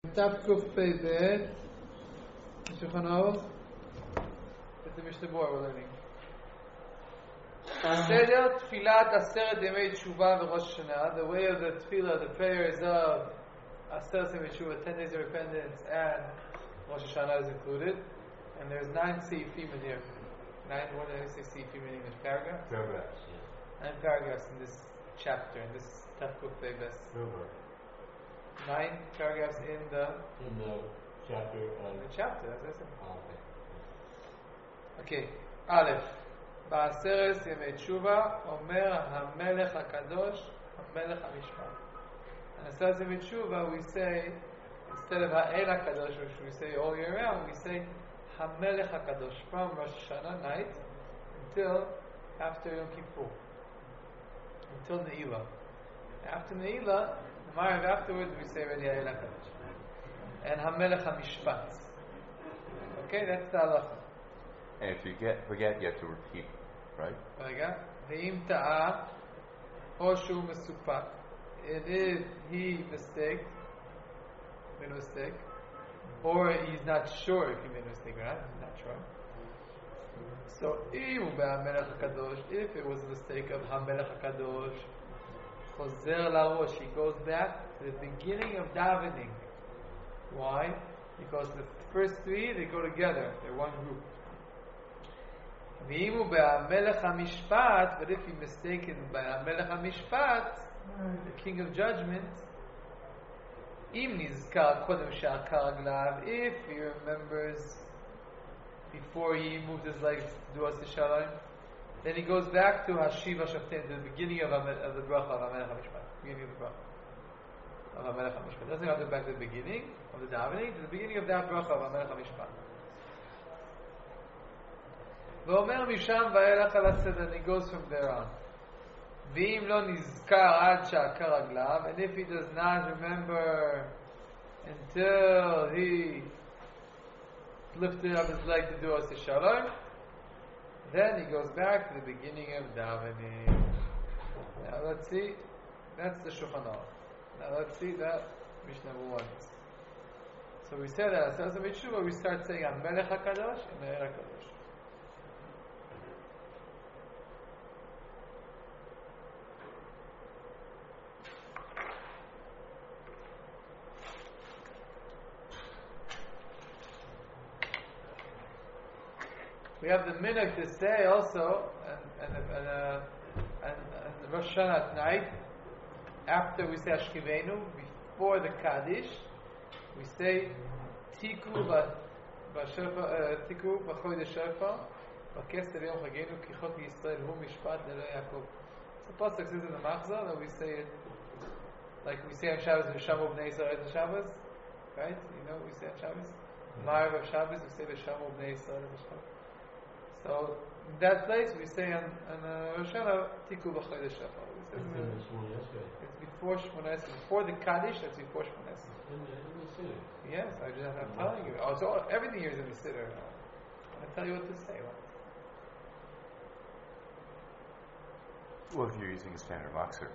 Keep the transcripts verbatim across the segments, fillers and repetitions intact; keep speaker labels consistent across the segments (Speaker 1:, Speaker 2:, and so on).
Speaker 1: Tav Kuf Pei Bet, Shulchan Aruch. It's the Mishnah Berurah we're learning. Seder Tfilat Aseret Yemei Teshuvah v'Rosh Hashanah. The way of the Tefillah, the prayers of Aseret Yemei Teshuvah, ten days of repentance, and Rosh Hashanah is included. And there's nine seifim in here. Nine. What did I say? Seifim in English? Paragraphs.
Speaker 2: Paragraphs. Yeah.
Speaker 1: Nine paragraphs in this chapter, in this Tav Kuf Pei Bet. Nine paragraphs in the
Speaker 2: in the chapter. Uh,
Speaker 1: in the chapter. That's what I said.
Speaker 2: Oh,
Speaker 1: Okay.
Speaker 2: okay.
Speaker 1: Aleph. בעשרת ימי תשובה אומר המלך הקדוש המלך המשפט. And בעשרת ימי תשובה we say, instead of האל הקדוש which we say all year round, we say המלך הקדוש from Rosh Hashanah night until after Yom Kippur, until Ne'ilah. After Ne'ilah, the Ma'ariv afterwards we say already האל הקדוש and המלך המשפט. Okay, that's the halacha.
Speaker 3: And if you get forget, you have to repeat, right?
Speaker 1: רגע, ואם טעה או שהוא מסופק, and if he mistake, made a mistake, or he's not sure if he made a mistake or not, he's not sure. So אם הוא בהמלך הקדוש, if it was a mistake of המלך הקדוש, חוזר לראש, he goes back to the beginning of davening. Why? Because the first three, they go together, they're one group. ואם הוא בהמלך המשפט, but if he mistaken by המלך המשפט, the king of judgment, אם נזכר קודם שעקר רגליו, if he remembers before he moved his legs to do us the shalom, then he goes back to Hashiva Shaftim, to the beginning of, of the bracha of המלך המשפט, beginning of the bracha of המלך המשפט. Doesn't have to go back to the beginning of the davening, to the beginning of that bracha of המלך המשפט. ואומר משם ואילך על הסדר, and he goes from there on. ואם לא נזכר עד שעקר רגליו, and if he does not remember until he lifted up his leg to do us a shalom, then he goes back to the beginning of davening. Now let's see, that's the Shulchan Aruch. Now let's see that Mishnah one. So we said that as a mitzvah, we start saying HaMelech HaKadosh and Me'er HaKadosh. We have the minhag to say also, and and and, uh, and, and Rosh Hashanah at night, after we say Ashkivenu, before the Kaddish, we say Tiku b'Shofar, Tiku b'Chodesh Shofar, b'Kester Yom Chagenu, Kichot Yisrael Hu Mishpat Lelo Yaakov. It's a pasuk says in the Machzor that we say it like we say on Shabbos, V'Shamu Bnei Yisrael on Shabbos, right? You know, we say on Shabbos. Ma'ariv of Shabbos, we say V'Shamu Bnei Yisrael on Shabbos. So in that place we say on, on uh, Rosh Hashanah Tiku b'Chodesh Shofar. It's before Shmoneh Esrei, before the Kaddish. That's before Shmoneh Esrei. Yes, I just I'm telling you. Oh, so everything here is in the Siddur. I'm gonna tell you what to say.
Speaker 3: Well, if you're using a standard Machzor.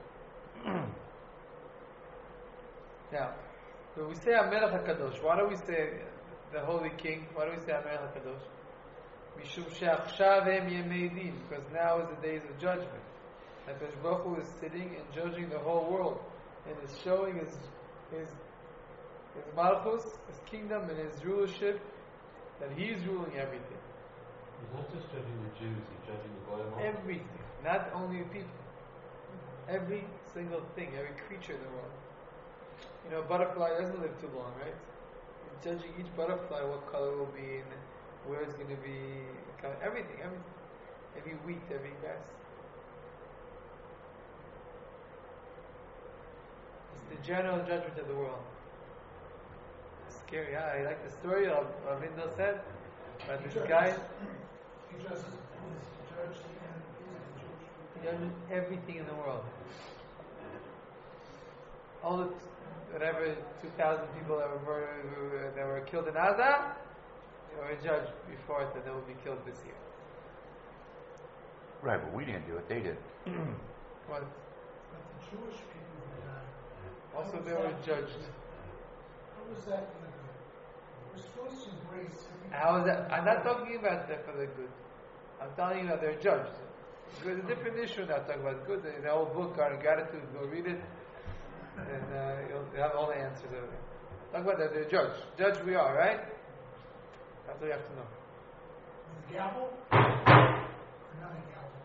Speaker 1: Now, when we say HaMelech HaKadosh, why do we say the Holy King? Why do we say HaMelech HaKadosh? Mishum she'achshav hem yemei din, because now is the days of judgment. HaKadosh Baruch Hu is sitting and judging the whole world, and is showing his his his malchus, his kingdom, and his rulership, that he's ruling everything.
Speaker 2: He's not just judging the Jews; he's judging the Goyim also.
Speaker 1: Everything, not only people. Every single thing, every creature in the world. You know, a butterfly doesn't live too long, right? He's judging each butterfly what color it will be and where it's going to be, everything, every, every wheat, every grass. It's the general judgment of the world. It's scary. Yeah, I like the story of Ravindra said about this guy.
Speaker 4: He judges, he's judged
Speaker 1: He judges everything in the world. All the, whatever, two thousand people that were murdered, that were killed in Gaza, they were judged before it that they will be killed this year.
Speaker 3: Right, but we didn't do it, they did.
Speaker 1: What?
Speaker 4: But the Jewish people who died.
Speaker 1: Also they were judged.
Speaker 4: How How was that for the good? We're supposed to embrace everything.
Speaker 1: How is that? I'm not talking about that for the good. I'm telling you that they're judged. There's a different issue now talking about good. In the old book on gratitude, go read it, and uh, you'll have all the answers over there. Talk about that they're judged. Judged we are, right? That's what you have to know.
Speaker 4: With a gavel? Or not a gavel?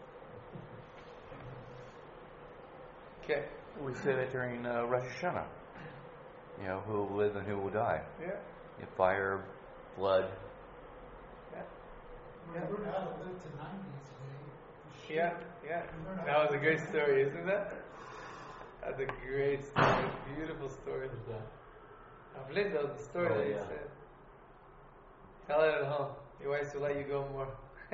Speaker 1: Okay.
Speaker 3: We say that during uh, Rosh Hashanah. You know, who will live and who will die.
Speaker 1: Yeah.
Speaker 3: You know, fire, blood.
Speaker 1: Yeah.
Speaker 4: We learn how to live to ninety today.
Speaker 1: Yeah. Yeah. That was a great story, isn't it? That's a great story. Beautiful story.
Speaker 2: Who's that?
Speaker 1: Of Linda, the story
Speaker 2: Oh,
Speaker 1: that you
Speaker 2: yeah.
Speaker 1: said. Tell it at home. Your wife will let you go more.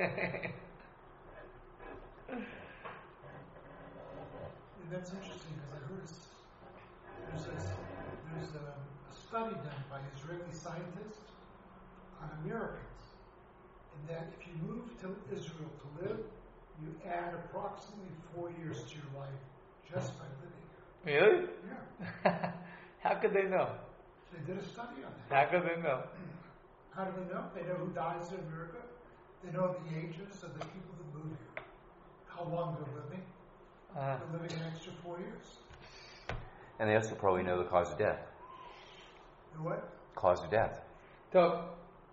Speaker 4: That's interesting because I heard s- there's a, there's a, a study done by Israeli scientists on Americans, and that if you move to Israel to live, you add approximately four years to your life just by living here.
Speaker 1: Really?
Speaker 4: Yeah,
Speaker 1: How could they know?
Speaker 4: they did a study on that.
Speaker 1: How could they know?
Speaker 4: How do they know? They know who dies in America. They know the ages of the people that move here, how long they're living.
Speaker 1: Uh,
Speaker 4: They're living an extra four years.
Speaker 3: And they also probably know the cause of death.
Speaker 4: The what?
Speaker 3: Cause of death.
Speaker 1: so,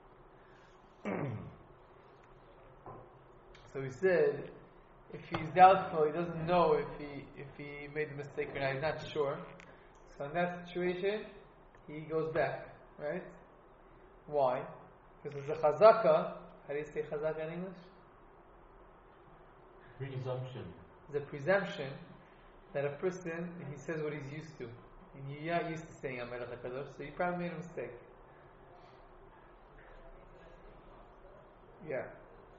Speaker 1: so he said, if he's doubtful, he doesn't know if he if he made the mistake or not. He's not sure. So in that situation, he goes back, right? Why? Because there's a chazaka. How do you say chazaka in English?
Speaker 2: Presumption.
Speaker 1: There's a presumption that a person, he says what he's used to. And you're not used to saying HaMelech HaKadosh, so you probably made a mistake. Yeah.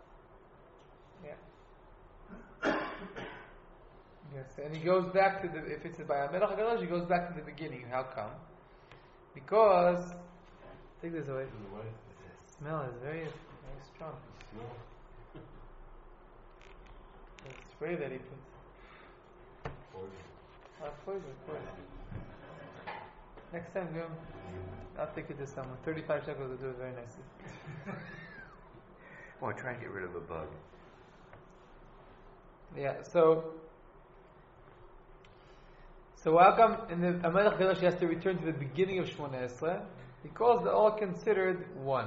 Speaker 1: Yeah. Yes, and he goes back to the, if it's by HaMelech HaKadosh, he goes back to the beginning. How come? Because, take this away.
Speaker 2: In a way.
Speaker 1: The smell is very, very strong.
Speaker 2: Smell.
Speaker 1: The spray that he puts.
Speaker 2: Poison.
Speaker 1: Oh, poison, poison. Next time, go. I'll take it to someone. thirty-five shekels will do it very nicely.
Speaker 3: Well, try and get rid of a bug.
Speaker 1: Yeah, so. So, how come in the HaMelech HaKadosh he has to return to the beginning of Shemona Esrei? Because they're all considered one.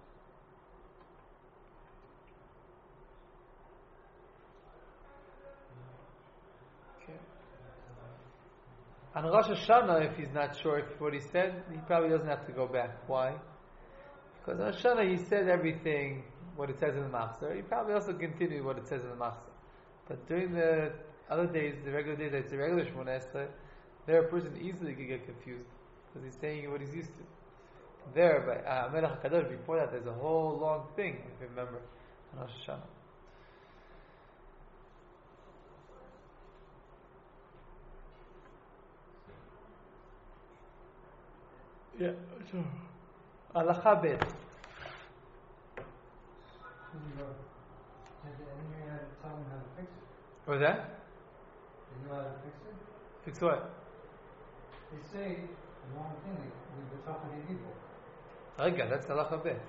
Speaker 1: On Rosh Hashanah, if he's not sure if what he said, he probably doesn't have to go back. Why? Because on Rosh Hashanah he said everything, what it says in the Machzor. He probably also continued what it says in the Machzor. But during the other days, the regular days, like the regular Shemona Esrei, there a person easily could get confused because he's saying what he's used to. There, by uh, Melech HaKadosh, before that, there's a whole long thing, if you remember, on Rosh Hashanah. Yeah, so Halacha Bet.
Speaker 5: Did you know how to tell them how to fix it?
Speaker 1: What was that?
Speaker 5: Do you know how to fix it?
Speaker 1: Fix what?
Speaker 5: They say the wrong thing, like we were talking to people.
Speaker 1: Rega, that's Halacha Bet.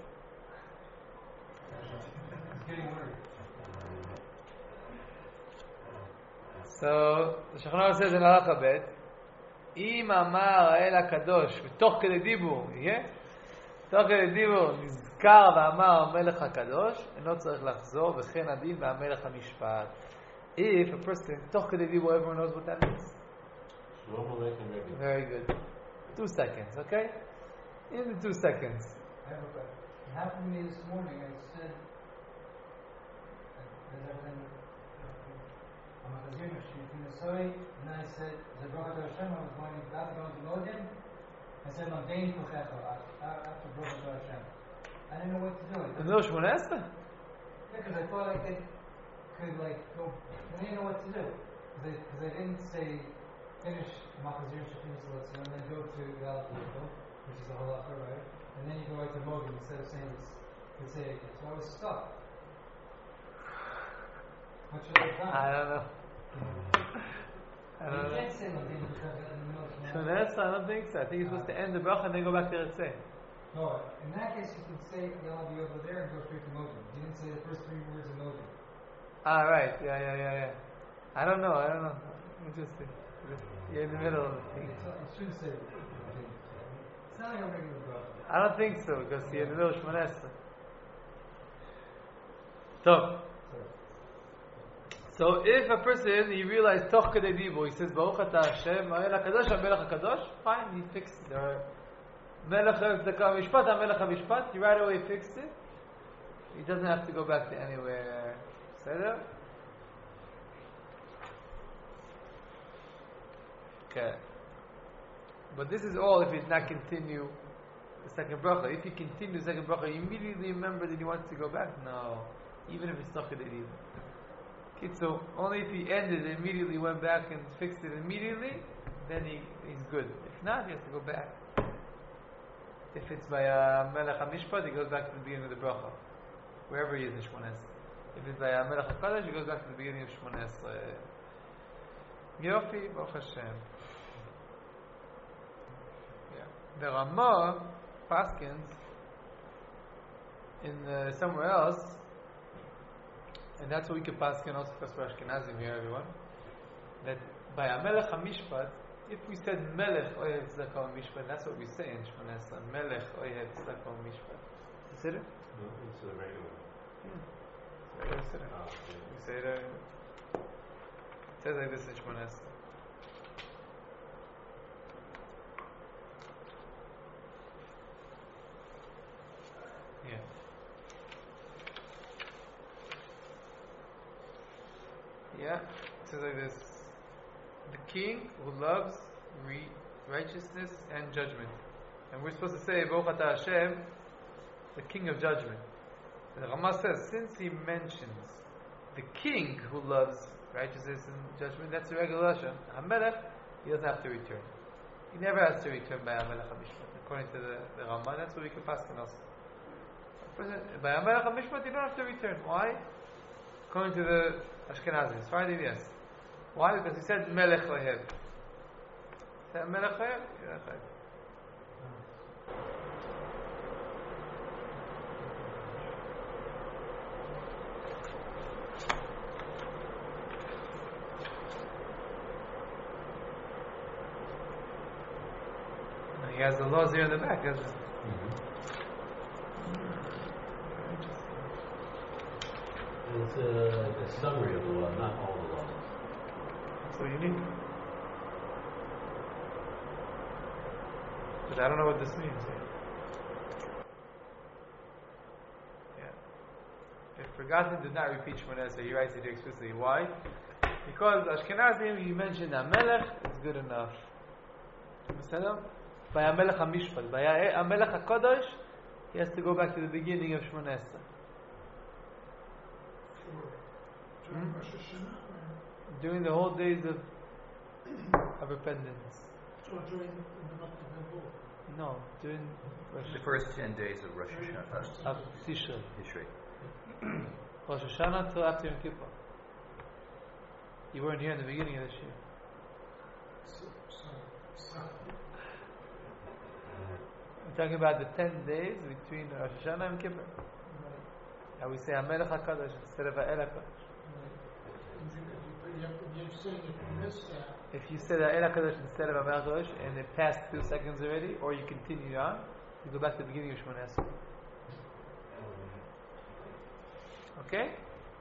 Speaker 5: It's getting worried.
Speaker 1: So, the Shulchan Aruch says in Halacha Bet, אם אמר האל הקדוש, ותוך כדי דיבור, יהיה? תוך כדי דיבור נזכר ואמר המלך הקדוש, אינו צריך לחזור, וכן הדין והמלך המשפט. If a person, תוך כדי דיבור, everyone knows what that means.
Speaker 2: Shalom Aleichem Rebbe.
Speaker 1: Very good. Two seconds, okay? In the two seconds.
Speaker 5: I have a question. It happened to me this morning. I said, as I've been, I'm a Chazir, she's sorry, and I said, Zebrocha Hashem, I was going to God, going to know him. I said, I'm Dane Kochecha, after Brocha Hashem. I didn't know what to do.
Speaker 1: The middle Shemona Esrei?
Speaker 5: Yeah, because I thought I could, could like go, I didn't know what to do. Because I, cause I didn't say, finish Machazir Shafin Seletzim, and then go to Yal Kiyoko, which is a halacha, right? And then you go right to Mogen instead of saying this, could say it. So I was stuck. What should I have done?
Speaker 1: I don't know. I
Speaker 5: You
Speaker 1: don't know.
Speaker 5: can't say Ladin because in the middle of Shemona.
Speaker 1: Shemona Esra, I don't think so. I think you're supposed to end the bracha and then go back to Eretz.
Speaker 5: No, in that case you can say Yalabi over there and go straight to Modim. You didn't say the first three words of Modim.
Speaker 1: Ah, right. Yeah, yeah, yeah, yeah. I don't know. I don't know. Interesting. You're in the middle of the thing.
Speaker 5: So I shouldn't say Ladin. It's not like a regular bracha.
Speaker 1: I don't think so because you're in the middle of Shemona Esra. So, so if a person he realized Toch Kedei Dibo, he says Baruch Atah Hashem, Ha'el HaKadosh, HaMelech HaKadosh, fine, he fixed it. There are Melech HaTzedakah HaMishpat, HaMelech HaMishpat, he right away fixed it. He doesn't have to go back to anywhere. Seder? Okay. But this is all if he did not continue the second bracha. If he continues the second bracha, you immediately remember that he wants to go back? No. Even if it's not Kedei Dibo. Okay, so only if he ended it, immediately went back and fixed it immediately, then he, he's good. If not, he has to go back. If it's by uh, Melech HaMishpat, he goes back to the beginning of the bracha, wherever he is in Shemona Esrei. If it's by uh, Melech HaKadosh, he goes back to the beginning of Shemona Esrei. Yofi, Baruch Hashem. Yeah. The Ramah paskins in uh, somewhere else, and that's what we can paskin also because we're Ashkenazim here, everyone. That by a Melech HaMishpat, if we said Melech Oyev Tzedakah Mishpat, that's what we say in Shemona Esrei. Melech Oyev Tzedakah Mishpat. You said it?
Speaker 2: No, it's a regular.
Speaker 1: Yeah. It's a regular siddur.
Speaker 2: Ah, yeah.
Speaker 1: We say it. Uh, it says like this in Shemona Esrei. Yeah. Yeah. It says like this. The king who loves re- righteousness and judgment. And we're supposed to say, Baruch Atah Hashem, the king of judgment. And the Ramah says, since he mentions the king who loves righteousness and judgment, that's the regular Lashon. HaMelech, he doesn't have to return. He never has to return by HaMelech HaMishpat. According to the, the Ramah, that's what we can pass on also. By HaMelech HaMishpat, you don't have to return. Why? According to the Ashkenazim. As far as yes. Why? Because he said Melech Ohev. He said Melech Ohev? Yeah, right. He has the laws here in the back, doesn't he?
Speaker 2: It's a, a summary of the law, not all the laws.
Speaker 1: That's what you need. But I don't know what this means. Yeah. If forgotten, do not repeat Shemona Esrei. He writes it here explicitly. Why? Because Ashkenazim, you mentioned HaMelech, is good enough. Understand? By HaMelech HaMishpat. By HaMelech HaKadosh, he has to go back to the beginning of Shemona Esrei.
Speaker 4: During
Speaker 1: Hmm?
Speaker 4: Rosh Hashanah, or
Speaker 1: During the whole days of, of repentance.
Speaker 4: so during the month of Elul?
Speaker 1: No, during Rosh
Speaker 3: The first ten days of Rosh Hashanah.
Speaker 1: of Tishrei.
Speaker 3: Tishrei.
Speaker 1: Rosh Hashanah till after Yom Kippur. You weren't here in the beginning of this year.
Speaker 4: So, so, so
Speaker 1: I'm talking about the ten days between Rosh Hashanah and Yom Kippur.
Speaker 4: right,
Speaker 1: And we say HaMelech HaKadosh instead of HaEl HaKadosh.
Speaker 4: right. And you, you, you, you're saying if you miss that,
Speaker 1: If you said HaEl HaKadosh instead of HaMelech HaKadosh and it passed two seconds already, or you continue on, you go back to the beginning of Shemona Esrei. Okay?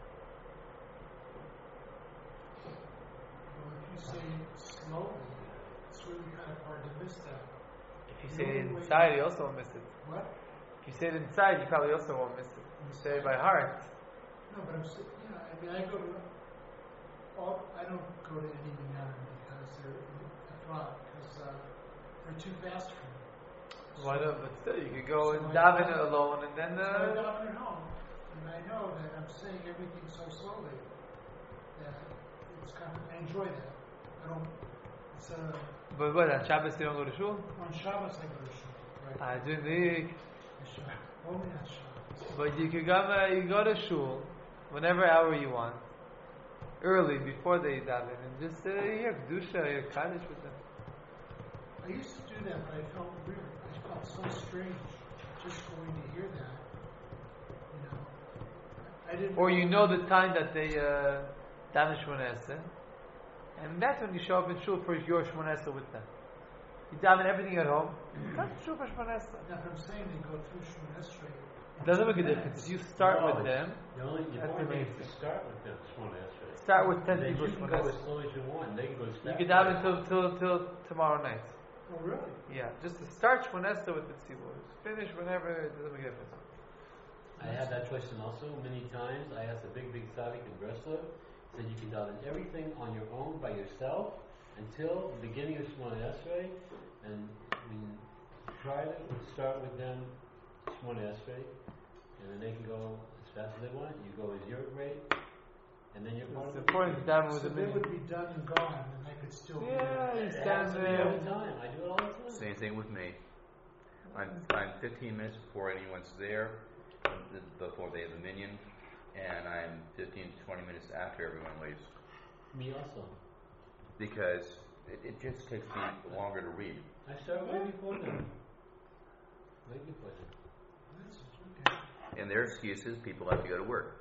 Speaker 4: well, if you say slowly, it's really kind of hard to miss that.
Speaker 1: If you say it inside, you also won't miss it.
Speaker 4: What?
Speaker 1: If you say it inside, you probably also won't miss it. If you say it by heart,
Speaker 4: No, but I'm saying, yeah, I mean, I go to, all, I don't go to any minyanim because they're, because uh, they're too fast for me.
Speaker 1: why not? But still, you could go and
Speaker 4: So I-
Speaker 1: daven it alone and then.
Speaker 4: So I
Speaker 1: Uh,
Speaker 4: daven at home, and I know that I'm saying everything so slowly that it's kind of, I enjoy that. I don't, it's uh,
Speaker 1: but what, on Shabbos you don't go to shul?
Speaker 4: on Shabbos I go to shul, right?
Speaker 1: Ah, during the week.
Speaker 4: Only on Shabbos.
Speaker 1: But you could go, uh, you go to shul whenever hour you want. early before they daven and just uh, hear kedusha, hear kaddish with them.
Speaker 4: I used to do that, but I felt weird. I felt so strange just going to hear that. You know, I didn't.
Speaker 1: Or you know the time that they uh, daven Shmoneh Esrei, and that's when you show up in shul for your Shmoneh Esrei with them. You daven everything at home. Come to shul for Shmoneh Esrei.
Speaker 4: Now, if I'm saying they go through Shmoneh Esrei.
Speaker 1: Doesn't make a difference. You start
Speaker 2: No,
Speaker 1: with them.
Speaker 2: You only, you
Speaker 1: That's
Speaker 2: only need
Speaker 1: amazing.
Speaker 2: to start with them, Shmoneh Esrei.
Speaker 1: Start with ten
Speaker 2: Then
Speaker 1: people
Speaker 2: you can
Speaker 1: Shmoneh
Speaker 2: go as
Speaker 1: Esrei.
Speaker 2: slow as you want. They can go as
Speaker 1: You
Speaker 2: fast
Speaker 1: can
Speaker 2: as
Speaker 1: daven
Speaker 2: you
Speaker 1: till
Speaker 2: want.
Speaker 1: till till tomorrow night.
Speaker 4: Oh, really?
Speaker 1: Yeah, just to start Shmoneh Esrei with the tzibur. Finish whenever. It doesn't make a difference.
Speaker 2: I had that question also many times. I asked a big, big tzaddik in Breslau. He said you can daven everything on your own by yourself until the beginning of Shmoneh Esrei, and when you try to start with them Shmoneh Esrei, and then they can go as fast as they want. You go as your rate, and then you're part
Speaker 1: It's
Speaker 2: of it.
Speaker 1: important to daven with
Speaker 4: So
Speaker 1: the
Speaker 4: they
Speaker 1: minyan.
Speaker 4: would be done and gone, and I could still be
Speaker 1: Yeah,
Speaker 4: there.
Speaker 1: you
Speaker 2: It
Speaker 1: stand
Speaker 2: happens to me every
Speaker 1: there.
Speaker 2: time. I do it all the time.
Speaker 3: Same thing with me. I'm, I'm fifteen minutes before anyone's there, th- before they have the minion, and I'm fifteen to twenty minutes after everyone leaves.
Speaker 2: Me also.
Speaker 3: Because it, it just takes me longer to read.
Speaker 2: I start way before them. Way before them.
Speaker 4: That's okay.
Speaker 3: And their excuse is people have to go to work.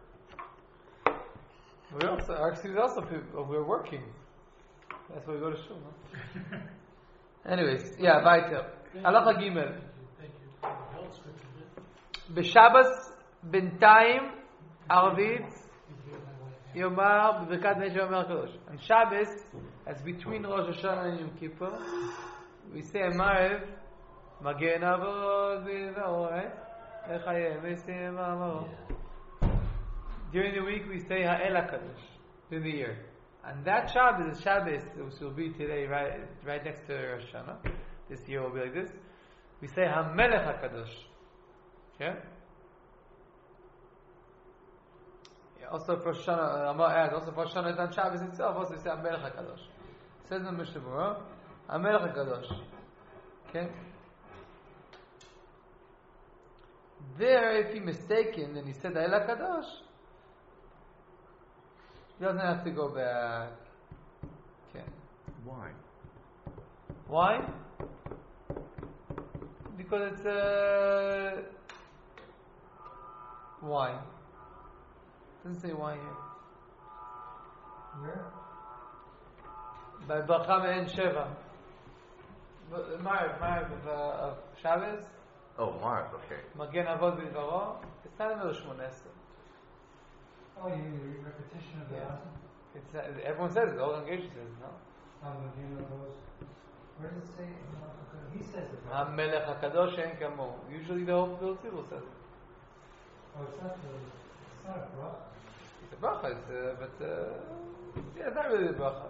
Speaker 1: We also, actually, also people, we're working. That's why we go to shul. No? Anyways, yeah, weiter. Halacha Gimel.
Speaker 4: Thank you. That helps with the bit.
Speaker 1: B'Shabbos b'ntayim Arvit
Speaker 4: You hear my wife.
Speaker 1: Yomar b'Birkat Nesh Yomar Kadosh. On Shabbos, as between Rosh Hashanah and Yom Kippur, we say a Marev, Magen Avot V'Yizor, right? Echayem V'Sim Amor.
Speaker 2: Yeah.
Speaker 1: During the week, we say Ha'el HaKadosh. During the year. And that Shabbos is Shabbos, which will be today, right, right next to Rosh Hashanah. This year will be like this. We say HaMelech HaKadosh. Okay? Yeah, also for Shana, Amar adds, also for Shana is on Shabbos itself, also we say HaMelech HaKadosh. It says in the Mishnah Berurah, HaMelech HaKadosh. Okay? There, if he mistaken and he said Ha'el HaKadosh, he doesn't have to go back. Okay.
Speaker 3: Why?
Speaker 1: Why? Because it's uh why? Doesn't say why here.
Speaker 5: Where?
Speaker 1: By Bracha Me'en Sheva. Ma'ariv, Ma'ariv of Shabbos,
Speaker 3: Oh, Marv, okay.
Speaker 1: Magen Avot V'Yizor. It's not another Shmoneh Esrei.
Speaker 5: Oh, you mean the repetition of the
Speaker 1: Yeah.
Speaker 5: lesson?
Speaker 1: It's uh, everyone says it. The whole congregation says it, no.
Speaker 5: Um, you know those. Where does it say? He says it. right?
Speaker 1: HaMelech HaKadosh Ein Kamo. Usually the whole the whole table says it.
Speaker 5: Oh, it's not the. It's not a bracha.
Speaker 1: It's a bracha, it's, uh, but uh, yeah, it's not really a bracha.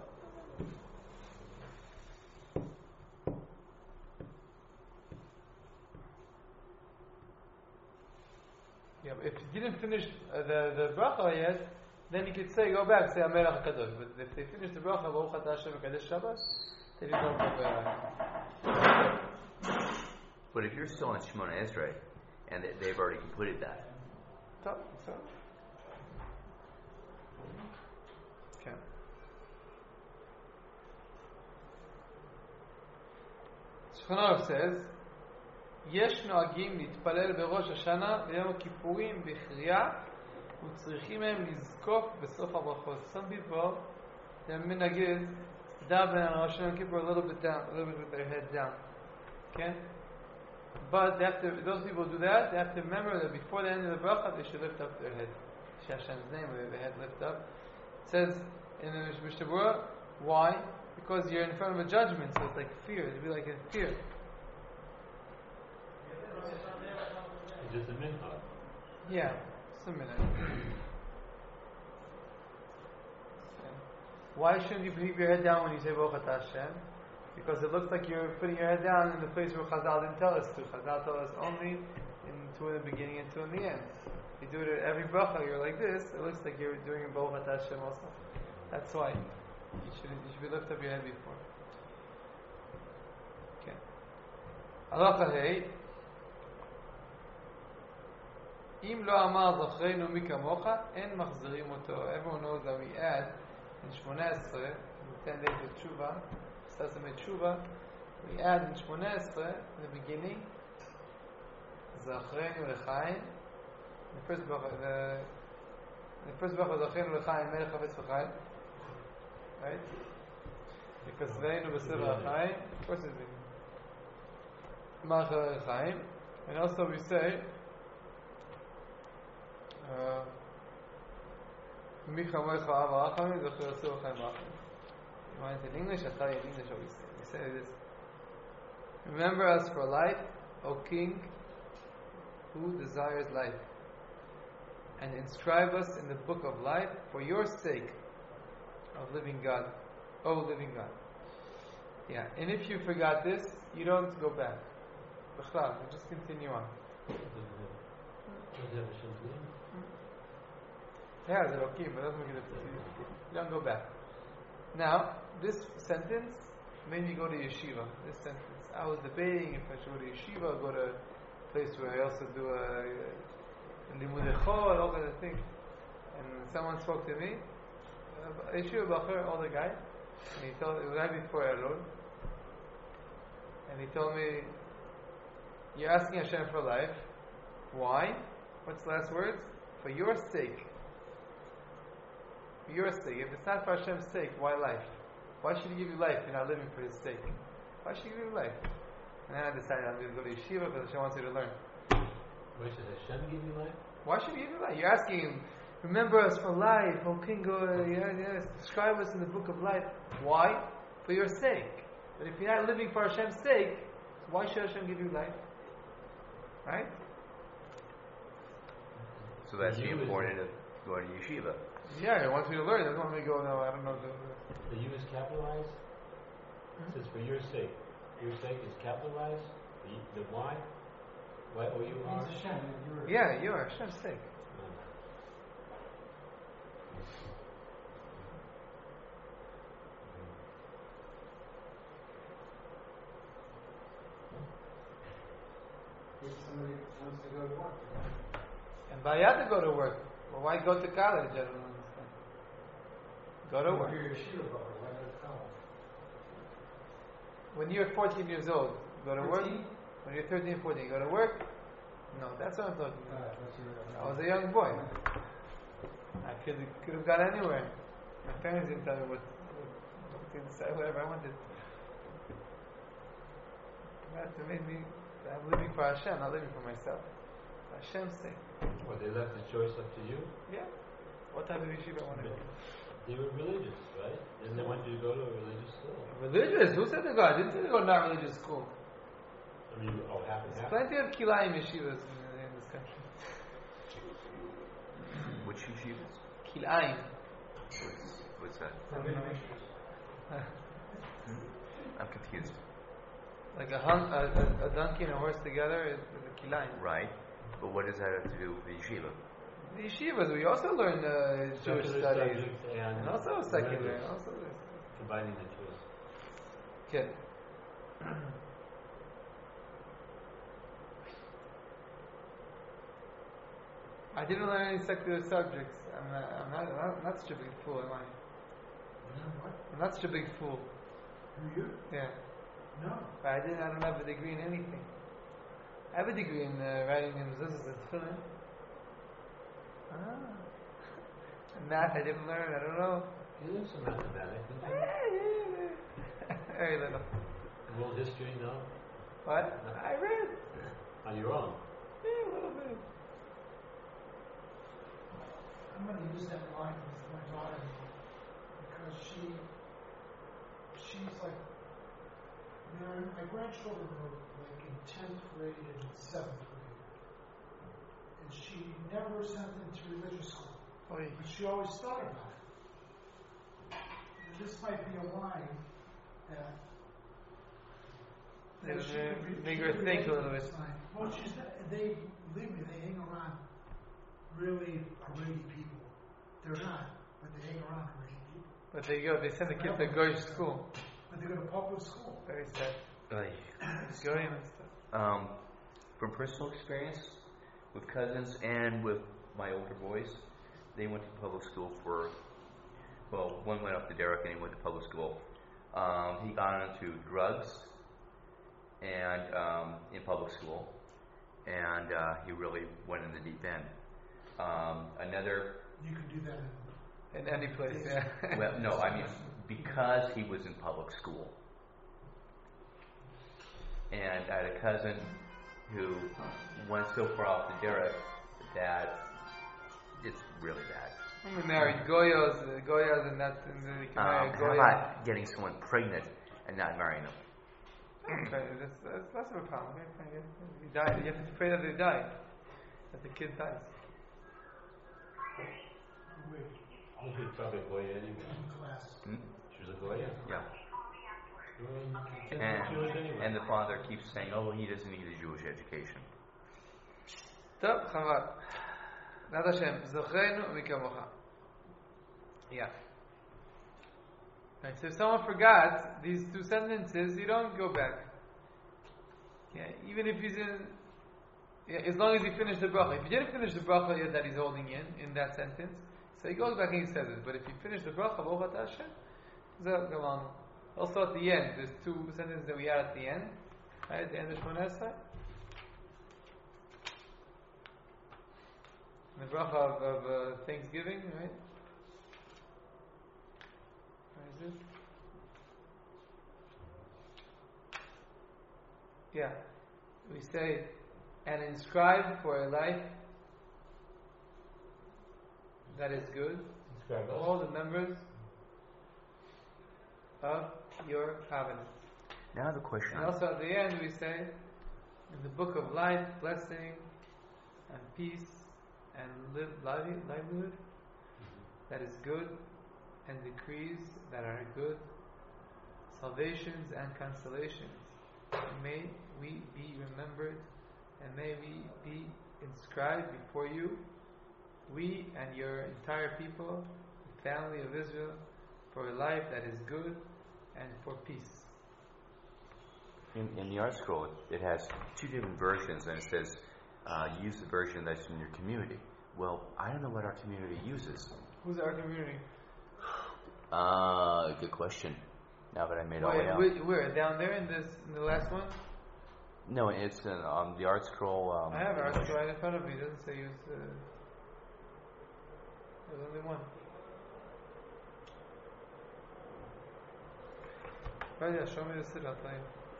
Speaker 1: Yeah, but if you didn't finish uh, the the bracha yet, then you could say go back, say HaMelech HaKadosh. But if they finish the bracha, Baruch Atah Hashem Mekadesh Shabbos, then you don't go back.
Speaker 3: But if you're still in Shmoneh Esrei, and they, they've already completed that,
Speaker 1: So, so. Okay. Shulchan Aruch says, יש נוהגים להתפלל בראש השנה ביום הכיפורים בקריאה וצריכים הם לזקוף בסוף הברכות. Some people, their minhag is daven on Rosh Hashanah and Kippur a little bit down, a little bit with their head down. Okay? But they have to, those people who do that, they have to remember that before the end of the bracha, they should lift up their head. Hashem's name, with their head lift up. It says in the Mishnah Berurah, why? Because you're in front of a judgment, so it's like fear. It'd be like a fear.
Speaker 2: It's just a minhag.
Speaker 1: Yeah, just a minute. Okay. Why shouldn't you keep your head down when you say Baruch Atah Hashem? Because it looks like you're putting your head down in the place where Chazal didn't tell us to. Chazal told us only in two in the beginning and two in the end. If you do it at every bracha, you're like this, it looks like you're doing a Baruch Atah Hashem also. That's why. You should, you should be lift up your head before. Okay. Halacha Hey. אם לא אמר זכרנו מי כמוך, אין מחזירים אותו. Everyone knows that we add in Shmoneh Esrei, ten days of Tshuva, Sasame Tshuva, we add in Shmoneh Esrei, in the beginning, Zachrenu Lechaim, the first bracha, the, the first bracha, Zachrenu Lechaim, Melech Havetz V'chaim, right? Because Veinu B'Seva Chaim, of course it's Malach Lechaim, and also we say, uh, Micha Moicha Ava Achami, Zachrenu B'Seva Chaim Achami. You want it in English? I'll tell you in English what we say. We say this. Remember us for life, O King, who desires life, and inscribe us in the book of life for your sake of living God, O living God. Yeah, and if you forgot this, you don't go back. B'chlal, you just continue on. Yeah, it's okay, but doesn't make it. You don't go back. Now, this sentence made me go to yeshiva. This sentence. I was debating if I should go to yeshiva or go to a place where I also do a limudei chol, all kinds of things. And someone spoke to me, uh, yeshiva bacher, older guy, and he told, it was right before Elul, and he told me, you're asking Hashem for life. Why? What's the last words? For your sake. For your sake. If it's not for Hashem's sake, why life? Why should He give you life if you're not living for His sake? Why should He give you life? And then I decided I'm going to go to yeshiva because Hashem wants you to learn.
Speaker 2: Why should Hashem give you life?
Speaker 1: Why should He give you life? You're asking Him, remember us for life, O King, uh, yes, yes, describe us in the book of life. Why? For your sake. But if you're not living for Hashem's sake, why should Hashem give you life? Right?
Speaker 3: So that's the importance of going to yeshiva.
Speaker 1: Yeah, He wants me to learn. He doesn't want me to go, no, I don't know.
Speaker 2: The U is capitalized. It says for your sake. Your sake is capitalized. The, the Y, Y O U R.
Speaker 5: Means Hashem, you're-
Speaker 1: Yeah, you are Hashem's sake.
Speaker 5: If somebody wants to go to work.
Speaker 1: And by you have to go to work. Well, why go to college? I don't understand. Go to work.
Speaker 5: If you're a yeshiva bacher, why go to college?
Speaker 1: When you're fourteen years old, go to work.
Speaker 5: thirteen?
Speaker 1: When you're thirteen, fourteen, you go to work. No, that's what I'm talking about.
Speaker 5: Alright, what's your-
Speaker 1: I was a young boy. I could could have gone anywhere. My parents didn't tell me what, what to decide whatever I wanted. That made me. I'm living for Hashem, not living for myself. For Hashem's sake.
Speaker 2: Well, they left the choice up to you.
Speaker 1: Yeah. What type of yeshiva I want to go?
Speaker 2: They were religious, right? Didn't they want you to go to a religious school?
Speaker 1: Religious? Who said to go? I didn't say to go to not religious school.
Speaker 2: I mean, oh, half and
Speaker 1: There's
Speaker 2: half.
Speaker 1: plenty of kilayim yeshivas in, in this country.
Speaker 3: Which yeshivas?
Speaker 1: Kilayim.
Speaker 3: What's, what's that?
Speaker 1: I don't know.
Speaker 3: I'm confused.
Speaker 1: Like a, hun- a, a, a donkey and a horse together is, is a kilayim.
Speaker 3: Right. But what does that have to do with the yeshiva?
Speaker 1: The yeshivas, we also learn uh, Jewish
Speaker 2: Secular
Speaker 1: studies.
Speaker 2: subjects and,
Speaker 1: And also secular.
Speaker 2: religious,
Speaker 1: Also
Speaker 2: combining the two.
Speaker 1: okay. I didn't learn any secular subjects. I'm not, I'm not, I'm not, I'm not such a big fool, am I?
Speaker 4: What?
Speaker 1: I'm not such a big fool.
Speaker 4: Who you?
Speaker 1: Yeah.
Speaker 4: No.
Speaker 1: But I didn't. I don't have a degree in anything. I have a degree in uh, writing in mezuzahs and tefillin. Ah. And math I didn't learn. I don't know.
Speaker 2: You learned some mathematics, didn't you?
Speaker 1: Very little.
Speaker 2: World history, no?
Speaker 1: What? I read.
Speaker 2: On your own.
Speaker 1: Yeah, a little bit.
Speaker 4: I'm going to use that line with my daughter because she, she's like, my my grandchildren were like in tenth grade and seventh grade. And she never sent them to religious school.
Speaker 1: Oy.
Speaker 4: But she always thought about it. And this might be a line that.
Speaker 1: They
Speaker 4: that she
Speaker 1: would, uh,
Speaker 4: could re-
Speaker 1: make
Speaker 4: she
Speaker 1: her
Speaker 4: could
Speaker 1: think a
Speaker 4: relate
Speaker 1: little
Speaker 4: to
Speaker 1: bit.
Speaker 4: this line. Well, she's not, they, believe me, they hang around really Haredi people. They're not, but they hang around Haredi people.
Speaker 1: But they go. They send the kids to Goyish school.
Speaker 4: But they go to public school.
Speaker 1: Very sad.
Speaker 3: Right.
Speaker 1: Goyim and stuff.
Speaker 3: Um, from personal experience with cousins and with my older boys, they went to public school for well, one went up to Derek and he went to public school. Um, he got into drugs and um, in public school, and uh, he really went in the deep end. Um, another,
Speaker 4: You could do that in,
Speaker 1: In any place, yeah.
Speaker 3: well, no, I mean because he was in public school, and I had a cousin who went so far off the Derek that it's really bad.
Speaker 1: I'm gonna marry Goyas, uh, Goyas, and that, and then you can marry
Speaker 3: Um,
Speaker 1: a
Speaker 3: how
Speaker 1: Goya.
Speaker 3: about getting someone pregnant and not marrying them?
Speaker 1: Okay, that's, that's less of a problem. Okay, fine, yeah. You die, you have to pray that they die, that the kid dies.
Speaker 4: wait,
Speaker 2: Oh, she's probably a Goya anyway.
Speaker 4: in class.
Speaker 3: Hmm?
Speaker 2: She's a Goya.
Speaker 3: Yeah.
Speaker 2: Well, you can't
Speaker 3: And,
Speaker 2: be Jewish anyway.
Speaker 3: and the father keeps saying, oh, he doesn't need a Jewish education.
Speaker 1: טוב, חבל. נעת השם, זוכרנו מכמוך. Yeah. Right, so if someone forgot these two sentences, you don't go back. Yeah, even if he's in, yeah, as long as he finished the bracha. If he didn't finish the bracha yet that he's holding in, in that sentence, so he goes back and he says it. But if he finished the bracha, Baruch atah Hashem, zeh, go on. Also at the end, there's two sentences that we add at the end. Right, at the end of Shmoneh Esrei. The bracha of, of uh, Thanksgiving, right? Where is it? Yeah. We say, and inscribe for a life that is good
Speaker 2: Describe us.
Speaker 1: all the members of your covenant.
Speaker 3: Now the question.
Speaker 1: And also at the end we say, in the book of life, blessing and peace and live, lively- livelihood that is good, and decrees that are good, salvations and consolations. May we be remembered, and may we be inscribed before you, we and your entire people, the family of Israel, for a life that is good and for peace.
Speaker 3: In, in the art scroll, it, it has two different versions, and it says, uh, use the version that's in your community. Well, I don't know what our community uses.
Speaker 1: Who's our community?
Speaker 3: Uh, good question. Now that I made all the way
Speaker 1: Wait,
Speaker 3: out.
Speaker 1: wait, where? Down there in this, in the last one?
Speaker 3: No, it's in, on the art scroll. Um,
Speaker 1: I have ours right in front of me. It doesn't say use. Uh, there's only one. Right, yeah, show me the sit, I'll tell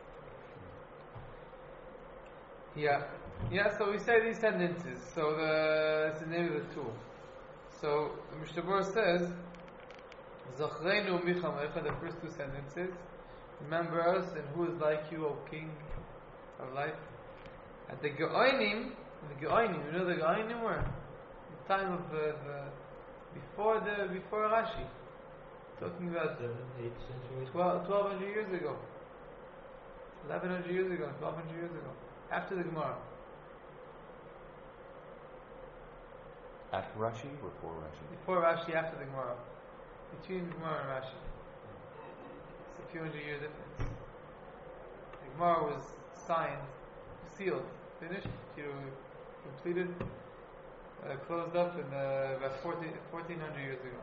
Speaker 1: you. Yeah. Yeah, so we say these sentences. So the, it's the name of the tool. So the Mishnah Berurah says, Zochreinu michamecha, the first two sentences. Remember us and who is like you, O King of life. At the Geoinim, the Geoinim, you know the Geoinim were? The time of the, the before the before Rashi. Talking about
Speaker 2: Seventh, eighth century.
Speaker 1: twelve, twelve hundred years ago. eleven hundred years ago, twelve hundred years ago. After the Gemara.
Speaker 3: After Rashi or before Rashi?
Speaker 1: Before Rashi, after the Gemara. Between the Gemara and Rashi. It's a few hundred year difference. The Gemara was signed, sealed, finished, you know, completed, uh, closed up in uh, about fourteen, fourteen hundred years ago.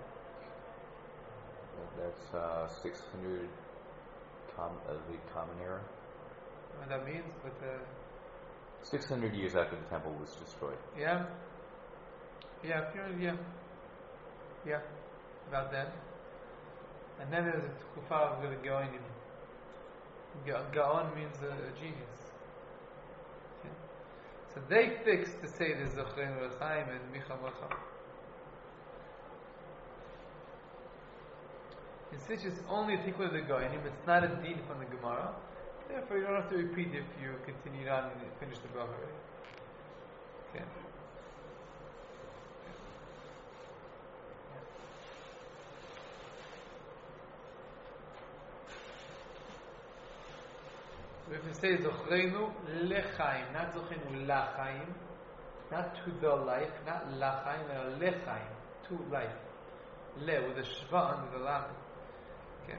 Speaker 3: That's uh, six hundred com- of the Common Era.
Speaker 1: What that means, but uh,
Speaker 3: six hundred years after the temple was destroyed.
Speaker 1: yeah, yeah, a few hundred, yeah, yeah, about then. And then there's a kufa with a Gaonim. Ga- Gaon means a, a genius. Okay. So they fixed to say the Zochreinu L'chaim and Micha Mocha. And since it's only a tikkun of the Gaonim, it's not a din from the Gemara. Therefore, you don't have to repeat if you continued on and finish the bracha. Right? Okay. So if you say Zochreinu Lechaim, not Zochreinu Lachaim, not to the life, not Lachaim, but Lechaim, to life. Le with a shva under the lam. Okay.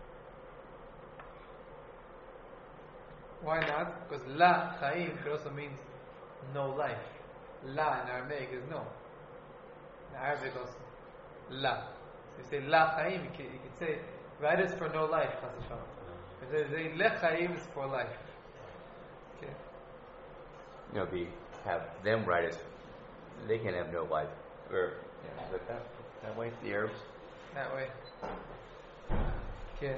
Speaker 1: Why not? Because La Chaim could also means no life. La in Aramaic is no. In Arabic also. La. So you say la chaim, you could, you could say write us for no life, chas v'shalom. If they say le chaim is for life. Okay.
Speaker 3: You know, be have them write us. They can have no life, or yeah, is it that that way? The Arabs.
Speaker 1: That way. Okay.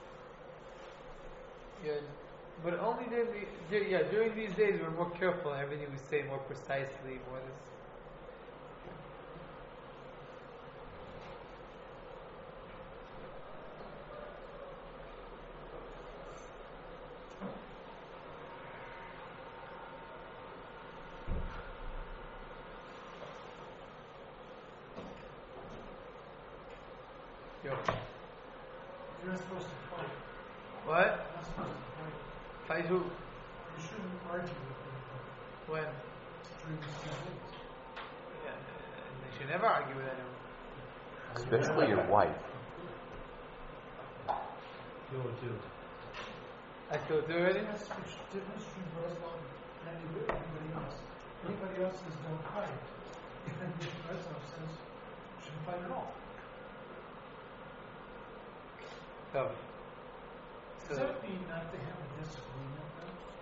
Speaker 1: Yeah. But only then, we, yeah, during these days we're more careful and everything we say more precisely, more this. Yo.
Speaker 4: You're not supposed to fight.
Speaker 1: What?
Speaker 4: You're not supposed to fight.
Speaker 1: Fight who?
Speaker 4: You shouldn't argue with people
Speaker 1: When?
Speaker 4: during these days.
Speaker 1: Yeah, they should never argue with anyone.
Speaker 3: Especially your wife.
Speaker 2: Two oh two.
Speaker 1: I still do it?
Speaker 4: That's the difference between Muslim and anybody else. Anybody else says don't fight. And Muslim says shouldn't fight at all.
Speaker 1: So,
Speaker 4: Does
Speaker 1: so
Speaker 4: that mean not to have a disagreement then?